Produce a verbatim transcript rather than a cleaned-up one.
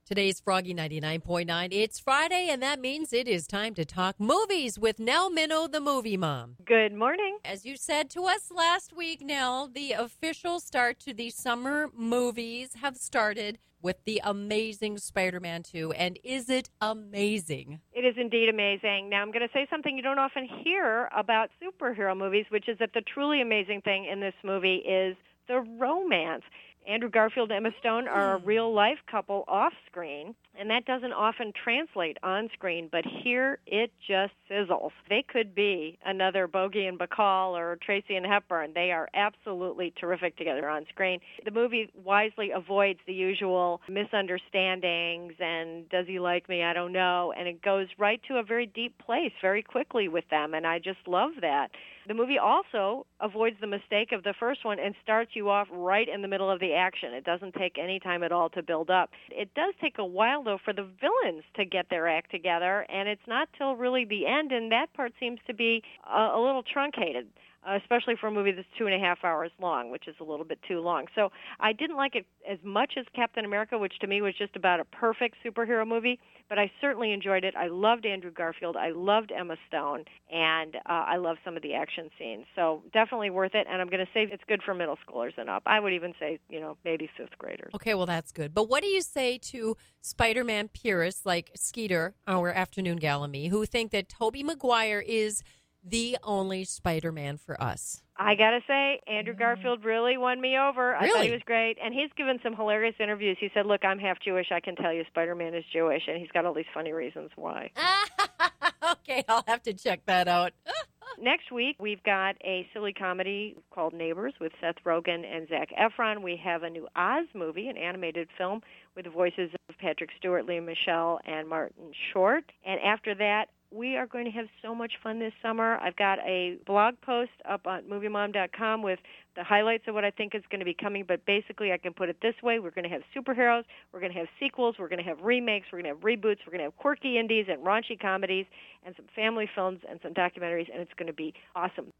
Today's Froggy ninety-nine point nine. It's Friday, and that means it is time to talk movies with Nell Minow, the movie mom. Good morning. As you said to us last week, Nell, the official start to the summer movies have started with the amazing Spider-Man two. And is it amazing? It is indeed amazing. Now, I'm going to say something you don't often hear about superhero movies, which is that the truly amazing thing in this movie is the romance. Andrew Garfield and Emma Stone are a real-life couple off-screen, and that doesn't often translate on-screen, but here it just sizzles. They could be another Bogey and Bacall or Tracy and Hepburn. They are absolutely terrific together on screen. The movie wisely avoids the usual misunderstandings and does he like me, I don't know, and it goes right to a very deep place very quickly with them, and I just love that. The movie also avoids the mistake of the first one and starts you off right in the middle of the action. It doesn't take any time at all to build up. It does take a while, though, for the villains to get their act together, and it's not till really the end, and that part seems to be a, a little truncated, uh, especially for a movie that's two and a half hours long, which is a little bit too long. So I didn't like it as much as Captain America, which to me was just about a perfect superhero movie, but I certainly enjoyed it. I loved Andrew Garfield. I loved Emma Stone, and uh, I love some of the action scenes. So definitely worth it, and I'm going to say it's good for middle schoolers and up. I would even say, you know, maybe fifth graders. Okay, well, that's good. But what do you say to Spider-Man purists like Skeeter, our afternoon gal and me, who think that Tobey Maguire is the only Spider-Man for us? I got to say, Andrew Garfield really won me over. I Really? thought he was great. And he's given some hilarious interviews. He said, look, I'm half Jewish. I can tell you Spider-Man is Jewish. And he's got all these funny reasons why. Okay, I'll have to check that out. Next week, we've got a silly comedy called Neighbors with Seth Rogen and Zac Efron. We have a new Oz movie, an animated film with the voices of Patrick Stewart, Lea Michele, and Martin Short. And after that, we are going to have so much fun this summer. I've got a blog post up on movie mom dot com with the highlights of what I think is going to be coming, but basically I can put it this way. We're going to have superheroes, we're going to have sequels, we're going to have remakes, we're going to have reboots, we're going to have quirky indies and raunchy comedies and some family films and some documentaries, and it's going to be awesome.